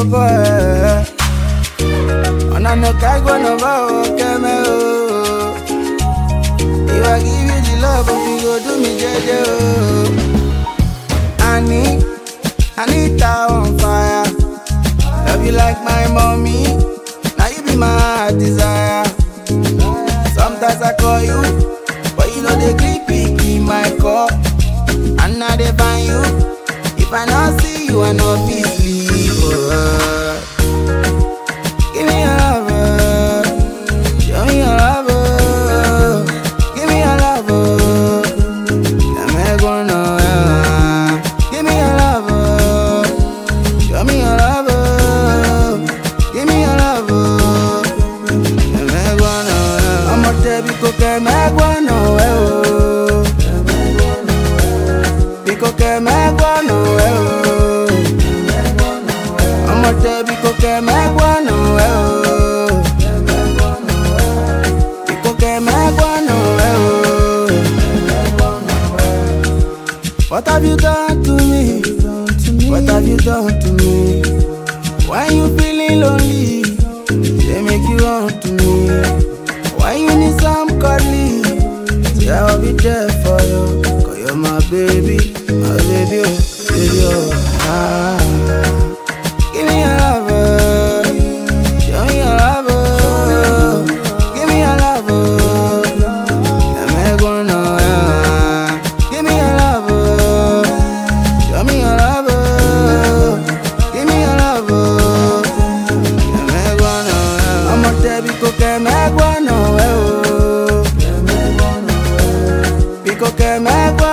boy. And I no kai go no bow, keme oh. If I give you the love, you go do me jeje oh. Anita on fire. Love you like my mommy. Now you be my desire. Sometimes I call you, but you know they creepy in my call. And now they find you. If I not see you, I not be sleep. Oh. Give me your love, show me your love. Give me your love, let me go now. Give me your love, show me your love. Give me your love, let me go now. I'm a baby cook, me go now. Because me go now. I'm a baby cook, me go now. What have you done to me? What have you done to me? Why you feeling lonely? They make you run to me. Why you need some cuddly? Say I'll be there for you. Cause you're my baby, oh, baby oh. Ah. Give me your love, show me your love. Give me your love, let me go now. Give me your love, show me your love. Give me your love, let me go now. I'm a baby cook, me go now. Because me go